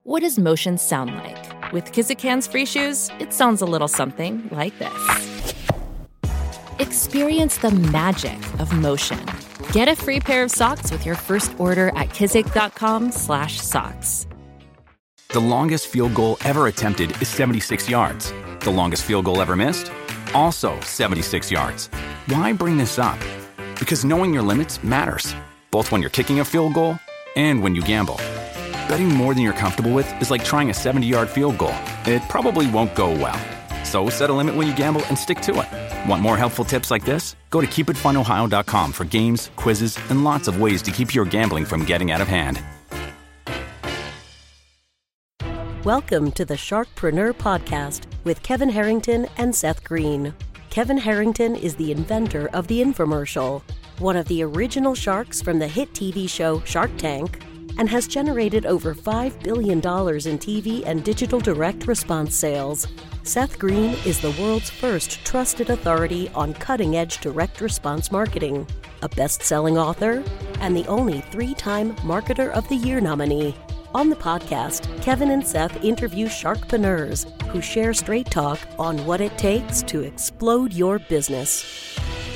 What does motion sound like? With Kizikans free shoes, it sounds a little something like this. Experience the magic of motion. Get a free pair of socks with your first order at kizik.com/socks. The longest field goal ever attempted is 76 yards. The longest field goal ever missed? Also 76 yards. Why bring this up? Because knowing your limits matters, both when you're kicking a field goal and when you gamble. Betting more than you're comfortable with is like trying a 70-yard field goal. It probably won't go well. So set a limit when you gamble and stick to it. Want more helpful tips like this? Go to keepitfunohio.com for games, quizzes, and lots of ways to keep your gambling from getting out of hand. Welcome to the Sharkpreneur Podcast with Kevin Harrington and Seth Green. Kevin Harrington is the inventor of the infomercial, one of the original sharks from the hit TV show Shark Tank, and has generated over $5 billion in TV and digital direct response sales. Seth Green is the world's first trusted authority on cutting-edge direct response marketing, a best-selling author, and the only 3-time Marketer of the Year nominee. On the podcast, Kevin and Seth interview sharkpreneurs who share straight talk on what it takes to explode your business.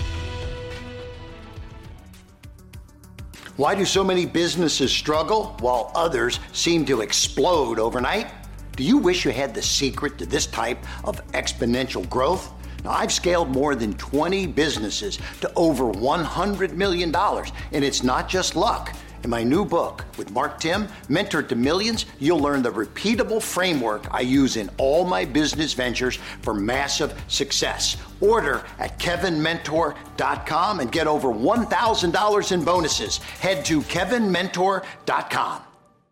Why do so many businesses struggle while others seem to explode overnight? Do you wish you had the secret to this type of exponential growth? Now, I've scaled more than 20 businesses to over $100 million, and it's not just luck. In my new book with Mark Timm, Mentor to Millions, you'll learn the repeatable framework I use in all my business ventures for massive success. Order at kevinmentor.com and get over $1,000 in bonuses. Head to kevinmentor.com.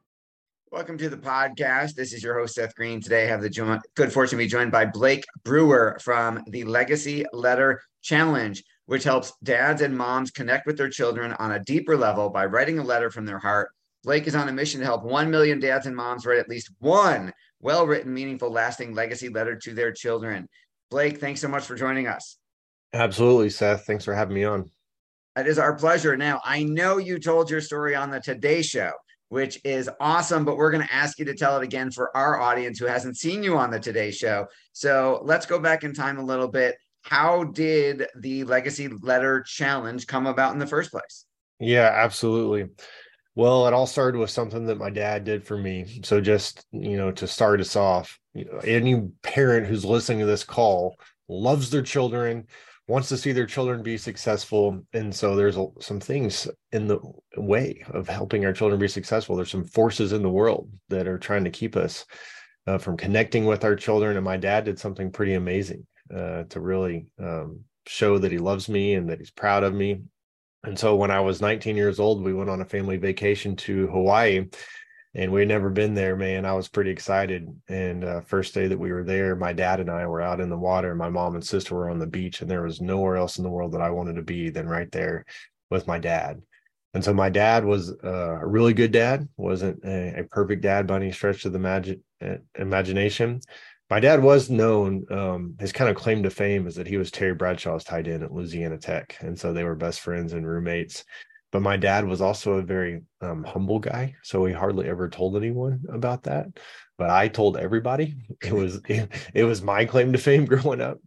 Welcome to the podcast. This is your host, Seth Green. Today I have the good fortune to be joined by Blake Brewer from the Legacy Letter Challenge, which helps dads and moms connect with their children on a deeper level by writing a letter from their heart. Blake is on a mission to help 1 million dads and moms write at least one well-written, meaningful, lasting legacy letter to their children. Blake, thanks so much for joining us. Absolutely, Seth. Thanks for having me on. It is our pleasure. Now, I know you told your story on the Today Show, which is awesome, but we're going to ask you to tell it again for our audience who hasn't seen you on the Today Show. So let's go back in time a little bit. How did the Legacy Letter Challenge come about in the first place? Yeah, absolutely. Well, it all started with something that my dad did for me. So just, to start us off, any parent who's listening to this call loves their children, wants to see their children be successful. And so there's some things in the way of helping our children be successful. There's some forces in the world that are trying to keep us from connecting with our children. And my dad did something pretty amazing to really show that he loves me and that he's proud of me. And so when I was 19 years old, we went on a family vacation to Hawaii, and we'd never been there, man. I was pretty excited. And first day that we were there, my dad and I were out in the water, and my mom and sister were on the beach, and there was nowhere else in the world that I wanted to be than right there with my dad. And so my dad was a really good dad, wasn't a perfect dad by any stretch of the imagination. My dad was known, his kind of claim to fame is that he was Terry Bradshaw's tight end at Louisiana Tech. And so they were best friends and roommates. But my dad was also a very humble guy. So he hardly ever told anyone about that. But I told everybody. It was my claim to fame growing up.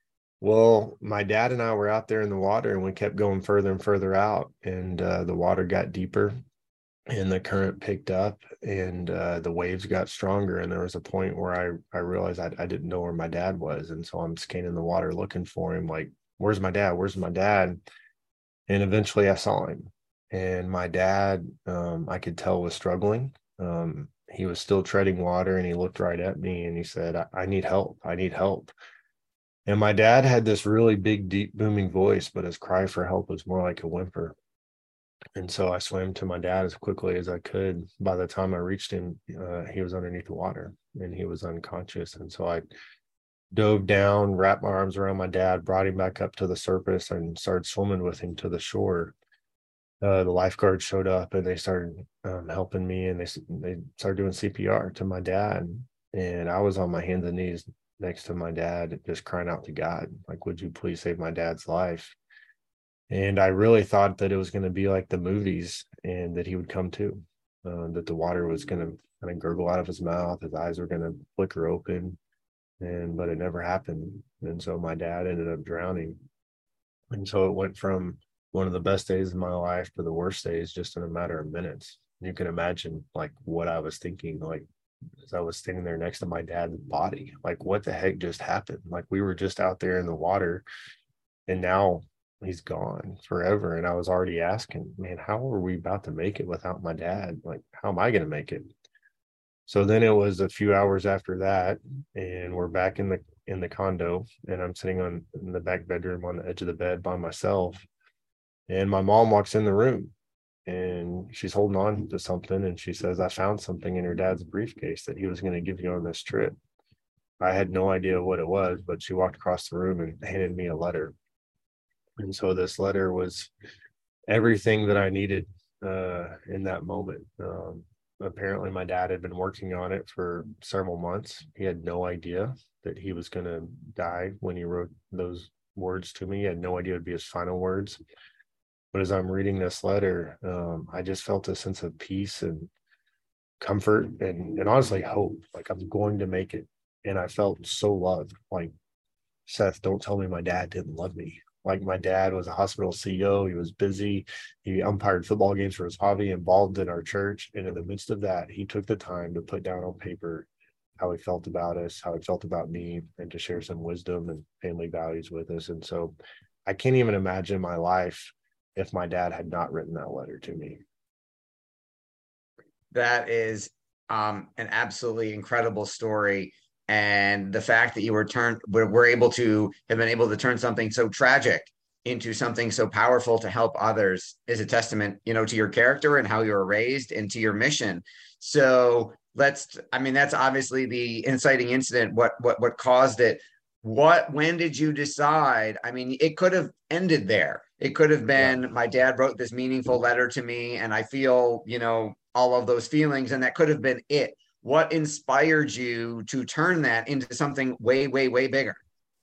Well, my dad and I were out there in the water, and we kept going further and further out. And the water got deeper, and the current picked up, and the waves got stronger. And there was a point where I realized I didn't know where my dad was. And so I'm scanning the water looking for him, like, where's my dad? Where's my dad? And eventually I saw him. And my dad, I could tell, was struggling. He was still treading water, and he looked right at me and he said, I need help. I need help. And my dad had this really big, deep, booming voice, but his cry for help was more like a whimper. And so I swam to my dad as quickly as I could. By the time I reached him, he was underneath the water and he was unconscious. And so I dove down, wrapped my arms around my dad, brought him back up to the surface, and started swimming with him to the shore. The lifeguards showed up, and they started helping me, and they started doing CPR to my dad. And I was on my hands and knees next to my dad, just crying out to God, like, would you please save my dad's life? And I really thought that it was going to be like the movies and that he would come to. that the water was going to kind of gurgle out of his mouth. His eyes were going to flicker open, but it never happened. And so my dad ended up drowning. And so it went from one of the best days of my life to the worst days just in a matter of minutes. You can imagine like what I was thinking, like as I was standing there next to my dad's body, like what the heck just happened? Like we were just out there in the water and now he's gone forever. And I was already asking, man, how are we about to make it without my dad? Like, how am I going to make it? So then it was a few hours after that, and we're back in the condo, and I'm sitting in the back bedroom on the edge of the bed by myself. And my mom walks in the room and she's holding on to something. And she says, I found something in your dad's briefcase that he was going to give you on this trip. I had no idea what it was, but she walked across the room and handed me a letter. And so this letter was everything that I needed in that moment. Apparently my dad had been working on it for several months. He had no idea that he was going to die when he wrote those words to me. He had no idea it would be his final words. But as I'm reading this letter, I just felt a sense of peace and comfort and honestly hope, like I'm going to make it. And I felt so loved. Like, Seth, don't tell me my dad didn't love me. Like my dad was a hospital CEO. He was busy. He umpired football games for his hobby, involved in our church. And in the midst of that, he took the time to put down on paper how he felt about us, how he felt about me, and to share some wisdom and family values with us. And so I can't even imagine my life if my dad had not written that letter to me. That is an absolutely incredible story. And the fact that you were able to have been able to turn something so tragic into something so powerful to help others is a testament, to your character and how you were raised and to your mission. So that's obviously the inciting incident. What caused it? When did you decide? I mean, it could have ended there. It could have been, my dad wrote this meaningful letter to me and I feel, all of those feelings, and that could have been it. What inspired you to turn that into something way, way, way bigger?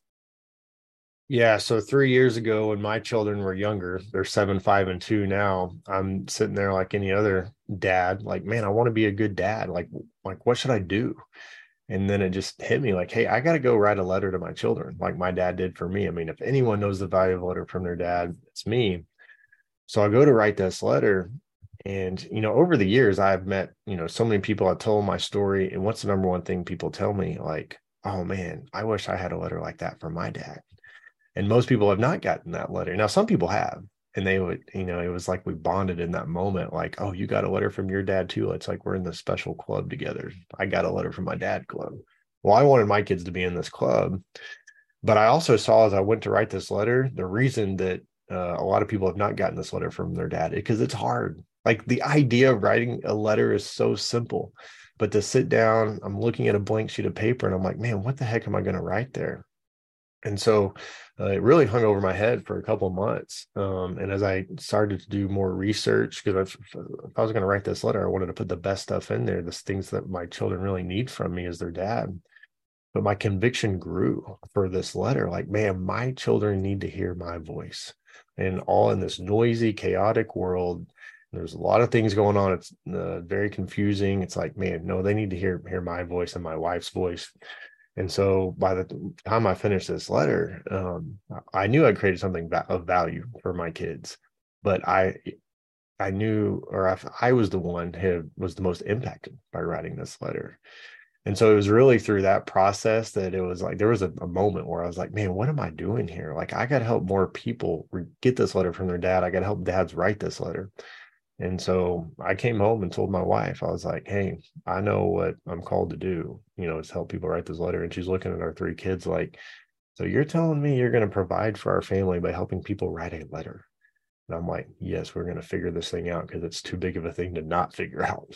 Yeah. So 3 years ago when my children were younger, they're 7, 5, and 2 now, I'm sitting there like any other dad, like, man, I want to be a good dad. Like what should I do? And then it just hit me like, hey, I got to go write a letter to my children like my dad did for me. I mean, if anyone knows the value of a letter from their dad, it's me. So I go to write this letter. And, over the years, I've met, so many people. I told my story. And what's the number one thing people tell me? Like, oh, man, I wish I had a letter like that from my dad. And most people have not gotten that letter. Now, some people have. And they would, it was like we bonded in that moment. Like, oh, you got a letter from your dad, too. It's like we're in this special club together. I got a letter from my dad club. Well, I wanted my kids to be in this club. But I also saw as I went to write this letter, the reason that a lot of people have not gotten this letter from their dad, because it's hard. Like the idea of writing a letter is so simple, but to sit down, I'm looking at a blank sheet of paper and I'm like, man, what the heck am I going to write there? And so it really hung over my head for a couple of months. And as I started to do more research, because if I was going to write this letter, I wanted to put the best stuff in there, the things that my children really need from me as their dad. But my conviction grew for this letter. Like, man, my children need to hear my voice. And all in this noisy, chaotic world, there's a lot of things going on. It's very confusing. It's like, man, no, they need to hear my voice and my wife's voice. And so by the time I finished this letter, I knew I'd created something of value for my kids, but I knew, or I was the one who was the most impacted by writing this letter. And so it was really through that process that it was like, there was a moment where I was like, man, what am I doing here? Like, I got to help more people get this letter from their dad. I got to help dads write this letter. And so I came home and told my wife, I was like, hey, I know what I'm called to do, is help people write this letter. And she's looking at our 3 kids like, so you're telling me you're going to provide for our family by helping people write a letter? And I'm like, yes, we're going to figure this thing out because it's too big of a thing to not figure out.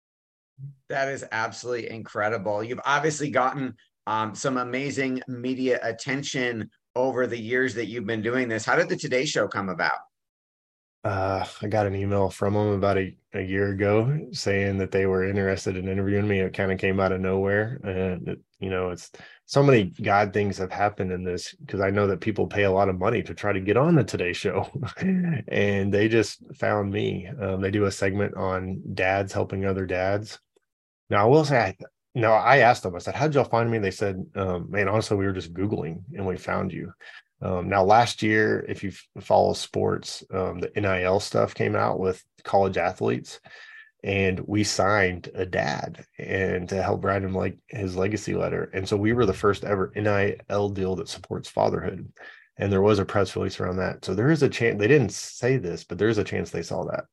That is absolutely incredible. You've obviously gotten some amazing media attention over the years that you've been doing this. How did the Today Show come about? I got an email from them about a year ago saying that they were interested in interviewing me. It kind of came out of nowhere. And, it's so many God things have happened in this, because I know that people pay a lot of money to try to get on the Today Show. And they just found me. They do a segment on dads helping other dads. Now, I will say, I asked them, I said, how'd y'all find me? They said, man, honestly, we were just Googling and we found you. Now, last year, if you follow sports, the NIL stuff came out with college athletes, and we signed a dad and to help write him like his legacy letter. And so we were the first ever NIL deal that supports fatherhood. And there was a press release around that. So there is a chance, they didn't say this, but there's a chance they saw that.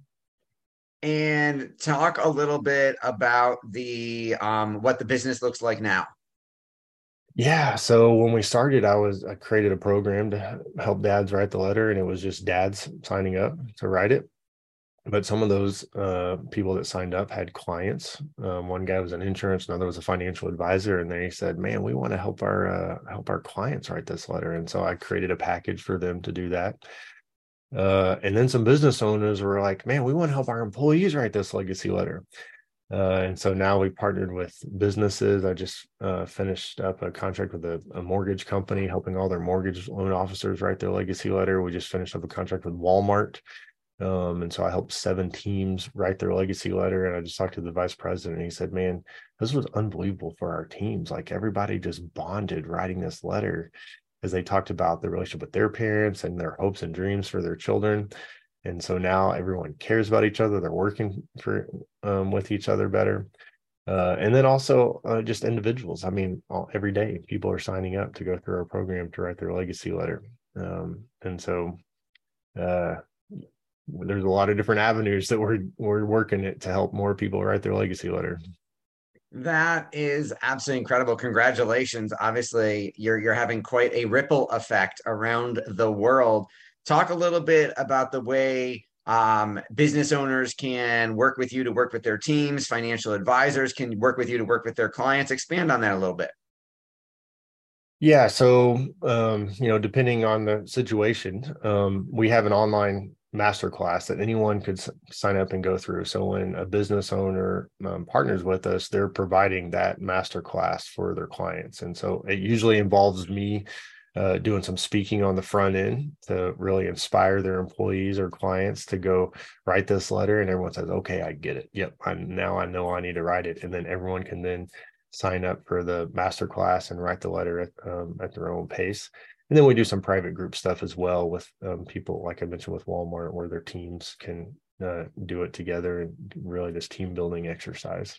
And talk a little bit about the what the business looks like now. Yeah. So when we started, I created a program to help dads write the letter, and it was just dads signing up to write it. But some of those people that signed up had clients. One guy was an insurance, another was a financial advisor, and they said, "Man, we want to help our clients write this letter." And so I created a package for them to do that. And then some business owners were like, "Man, we want to help our employees write this legacy letter." And so now we partnered with businesses. I just finished up a contract with a mortgage company, helping all their mortgage loan officers write their legacy letter. We just finished up a contract with Walmart. And so I helped 7 teams write their legacy letter. And I just talked to the vice president, and he said, "Man, this was unbelievable for our teams. Like, everybody just bonded writing this letter as they talked about the relationship with their parents and their hopes and dreams for their children." And so now everyone cares about each other. They're working with each other better. And then also just individuals. I mean, every day people are signing up to go through our program to write their legacy letter. And so there's a lot of different avenues that we're working it to help more people write their legacy letter. That is absolutely incredible. Congratulations. Obviously, you're having quite a ripple effect around the world. Talk a little bit about the way business owners can work with you to work with their teams, financial advisors can work with you to work with their clients. Expand on that a little bit. Yeah. So, depending on the situation, we have an online masterclass that anyone could sign up and go through. So when a business owner partners with us, they're providing that masterclass for their clients. And so it usually involves me doing some speaking on the front end to really inspire their employees or clients to go write this letter. And everyone says, "Okay, I get it. Yep. Now I know I need to write it." And then everyone can then sign up for the masterclass and write the letter at their own pace. And then we do some private group stuff as well with people, like I mentioned, with Walmart, where their teams can do it together, and really this team building exercise.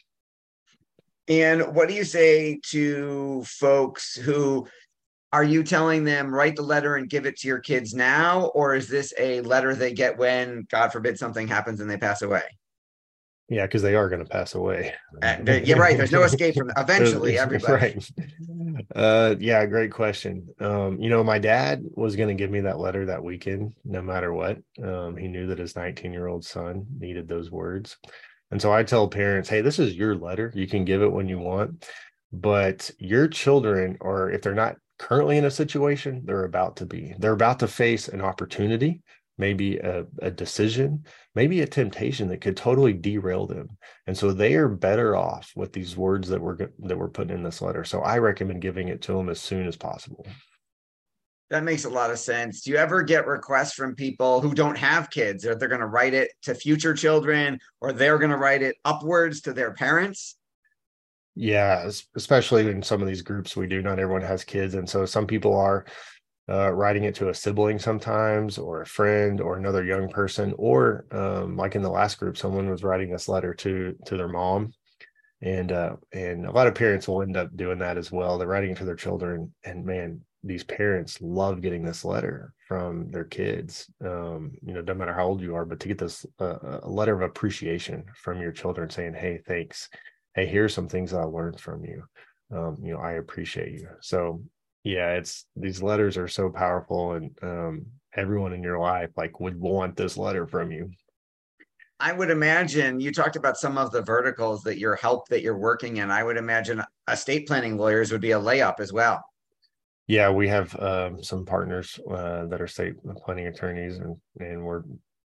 And what do you say to folks who, are you telling them write the letter and give it to your kids now? Or is this a letter they get when, God forbid, something happens and they pass away? Yeah, because they are going to pass away. You're right. There's no escape from eventually everybody. Right. Yeah, great question. My dad was going to give me that letter that weekend, no matter what. He knew that his 19-year-old son needed those words. And so I tell parents, "Hey, this is your letter. You can give it when you want. But your children, or if they're not currently in a situation, they're about to face an opportunity, maybe a decision, maybe a temptation that could totally derail them. And so they are better off with these words that we're putting in this letter. So I recommend giving it to them as soon as possible." That makes a lot of sense. Do you ever get requests from people who don't have kids, or they're going to write it to future children, or they're going to write it upwards to their parents? Yeah, especially in some of these groups we do, not everyone has kids. And so some people are writing it to a sibling sometimes, or a friend, or another young person, or like in the last group, someone was writing this letter to their mom. And a lot of parents will end up doing that as well. They're writing it to their children, and man, these parents love getting this letter from their kids. No matter how old you are, but to get this a letter of appreciation from your children saying, "Hey, thanks. Hey, here's some things I learned from you. I appreciate you." So yeah, these letters are so powerful, and everyone in your life would want this letter from you. I would imagine you talked about some of the verticals that you're working in. I would imagine estate planning lawyers would be a layup as well. Yeah, we have some partners that are estate planning attorneys, and we're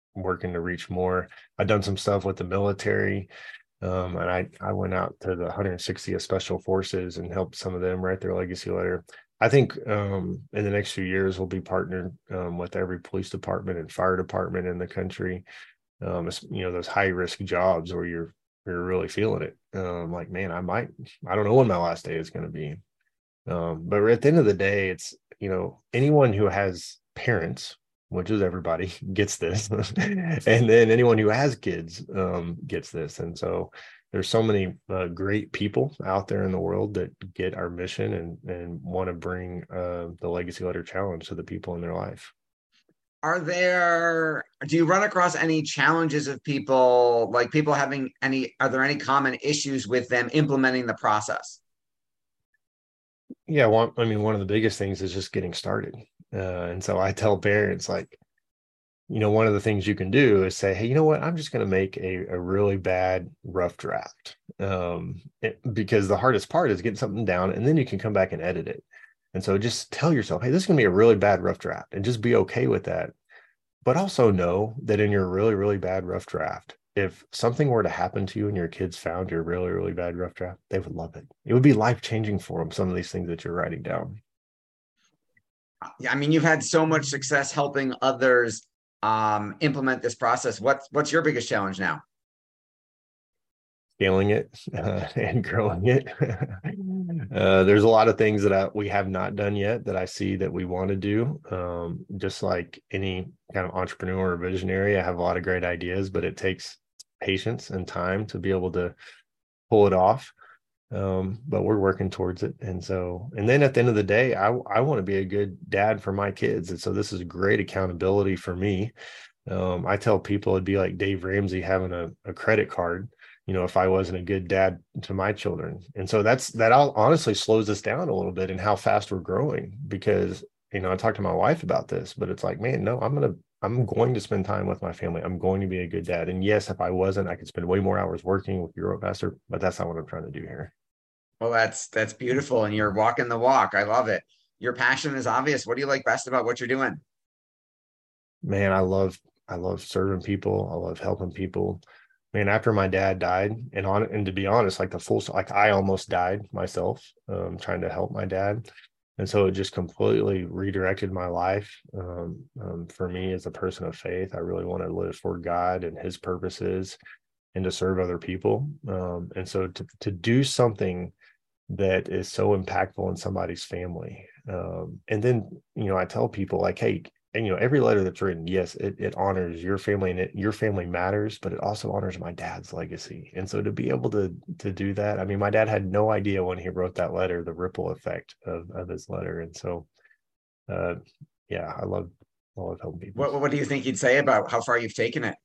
working to reach more. I've done some stuff with the military. And I went out to the 160th Special Forces and helped some of them write their legacy letter. I think in the next few years, we'll be partnered with every police department and fire department in the country. Those high risk jobs where you're really feeling it. Like, man, I don't know when my last day is going to be. But at the end of the day, it's, anyone who has parents, which is everybody, gets this. And then anyone who has kids gets this. And so there's so many great people out there in the world that get our mission and want to bring the Legacy Letter Challenge to the people in their life. Do you run across any challenges of people, like people are there any common issues with them implementing the process? Yeah, one of the biggest things is just getting started. And so I tell parents, like, one of the things you can do is say, hey, you know what? I'm just going to make a really bad rough draft. Because the hardest part is getting something down, and then you can come back and edit it. And so just tell yourself, hey, this is going to be a really bad rough draft, and just be okay with that. But also know that in your really, really bad rough draft, if something were to happen to you and your kids found your really, really bad rough draft, they would love it. It would be life-changing for them, some of these things that you're writing down. Yeah, you've had so much success helping others implement this process. What's your biggest challenge now? Scaling it and growing it. There's a lot of things that we have not done yet that I see that we want to do. Just like any kind of entrepreneur or visionary, I have a lot of great ideas, but it takes patience and time to be able to pull it off. But we're working towards it. And then at the end of the day, I want to be a good dad for my kids. And so this is great accountability for me. I tell people it'd be like Dave Ramsey having a credit card, if I wasn't a good dad to my children. And so that honestly slows us down a little bit in how fast we're growing, because, I talked to my wife about this, but it's like, man, no, I'm going to spend time with my family. I'm going to be a good dad. And yes, if I wasn't, I could spend way more hours working with your pastor, but that's not what I'm trying to do here. Well, that's beautiful. And you're walking the walk. I love it. Your passion is obvious. What do you like best about what you're doing? Man, I love serving people. I love helping people. Man, after my dad died, and to be honest, I almost died myself, trying to help my dad. And so it just completely redirected my life. For me as a person of faith, I really want to live for God and his purposes and to serve other people. And so to do something that is so impactful in somebody's family. And then, I tell people, like, hey, and every letter that's written, yes, it honors your family, and your family matters, but it also honors my dad's legacy. And so to be able to do that, my dad had no idea when he wrote that letter, the ripple effect of his letter. And so, yeah, I love helping people. What do you think he'd say about how far you've taken it?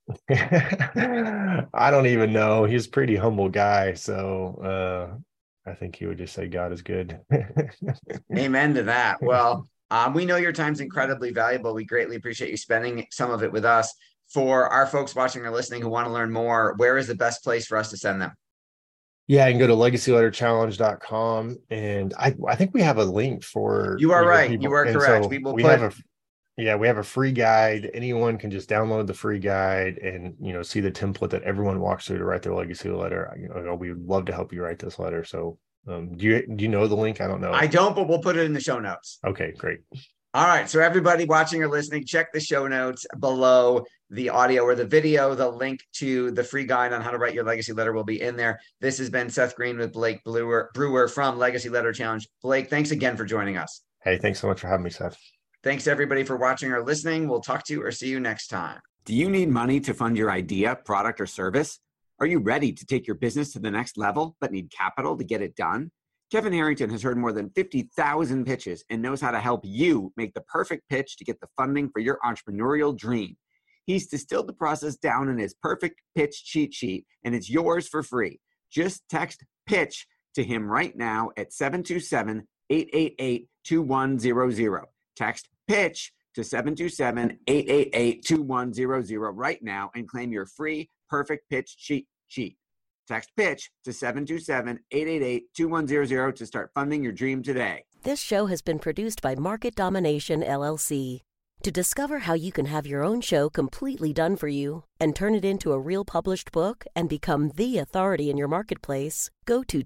I don't even know. He's a pretty humble guy. So, I think he would just say God is good. Amen to that. Well, we know your time's incredibly valuable. We greatly appreciate you spending some of it with us. For our folks watching or listening who want to learn more, where is the best place for us to send them? Yeah, you can go to legacyletterchallenge.com. And I think we have a link for... You are right. You are correct. So we have a free guide. Anyone can just download the free guide and, see the template that everyone walks through to write their legacy letter. We would love to help you write this letter. So do you know the link? I don't know. I don't, but we'll put it in the show notes. Okay, great. All right. So everybody watching or listening, check the show notes below the audio or the video. The link to the free guide on how to write your legacy letter will be in there. This has been Seth Green with Blake Brewer from Legacy Letter Challenge. Blake, thanks again for joining us. Hey, thanks so much for having me, Seth. Thanks everybody for watching or listening. We'll talk to you or see you next time. Do you need money to fund your idea, product, or service? Are you ready to take your business to the next level, but need capital to get it done? Kevin Harrington has heard more than 50,000 pitches and knows how to help you make the perfect pitch to get the funding for your entrepreneurial dream. He's distilled the process down in his perfect pitch cheat sheet, and it's yours for free. Just text PITCH to him right now at 727-888-2100. Text PITCH to 727-888-2100 right now and claim your free perfect pitch cheat sheet. Text PITCH to 727-888-2100 to start funding your dream today. This show has been produced by Market Domination, LLC. To discover how you can have your own show completely done for you and turn it into a real published book and become the authority in your marketplace, go to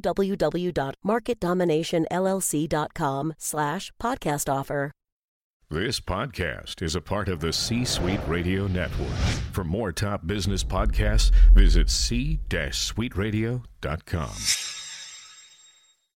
www.marketdominationllc.com/podcast offer. This podcast is a part of the C-Suite Radio Network. For more top business podcasts, visit c-suiteradio.com.